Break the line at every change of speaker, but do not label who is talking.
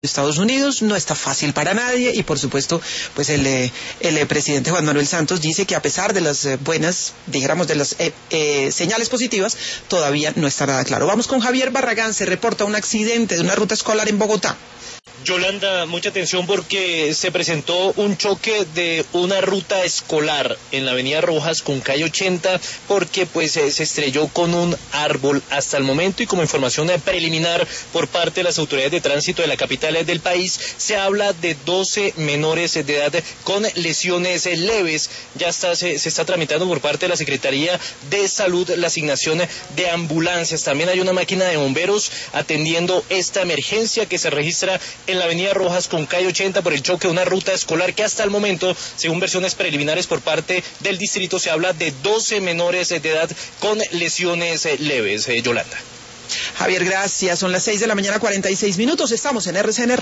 Estados Unidos, no está fácil para nadie y por supuesto pues el presidente Juan Manuel Santos dice que a pesar de las buenas, dijéramos de las señales positivas, todavía no está nada claro. Vamos con Javier Barragán, se reporta un accidente de una ruta escolar en Bogotá.
Yolanda, mucha atención porque se presentó un choque de una ruta escolar en la avenida Rojas con calle 80 porque pues se estrelló con un árbol hasta el momento y como información preliminar por parte de las autoridades de tránsito de la capital del país se habla de 12 menores de edad con lesiones leves. Ya se está tramitando por parte de la Secretaría de Salud la asignación de ambulancias. También hay una máquina de bomberos atendiendo esta emergencia que se registra en la avenida Rojas con calle 80 por el choque de una ruta escolar que hasta el momento, según versiones preliminares por parte del distrito, se habla de 12 menores de edad con lesiones leves. Yolanda.
Javier, gracias. Son las 6:46 a.m. Estamos en RCN.